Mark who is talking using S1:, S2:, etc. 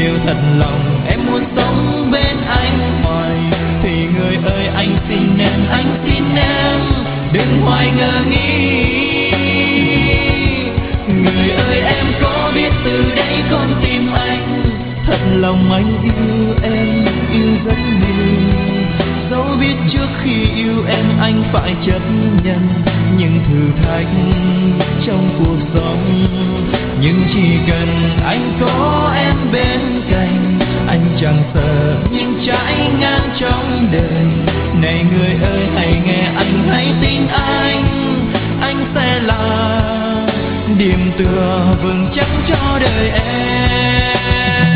S1: Nếu thật lòng em muốn sống bên anh hoài, thì người ơi anh xin em đừng hoài ngờ nghi. Người ơi em có biết từ đây con tim anh thật lòng anh yêu em, yêu rất nhiều. Dẫu biết trước khi yêu em anh phải chấp nhận những thử thách trong cuộc sống, nhưng chỉ cần anh có em bên cạnh, anh chẳng sợ những trái ngang trong đời. Này người ơi hãy nghe anh, hãy tin anh sẽ là điểm tựa vững chắc cho đời em.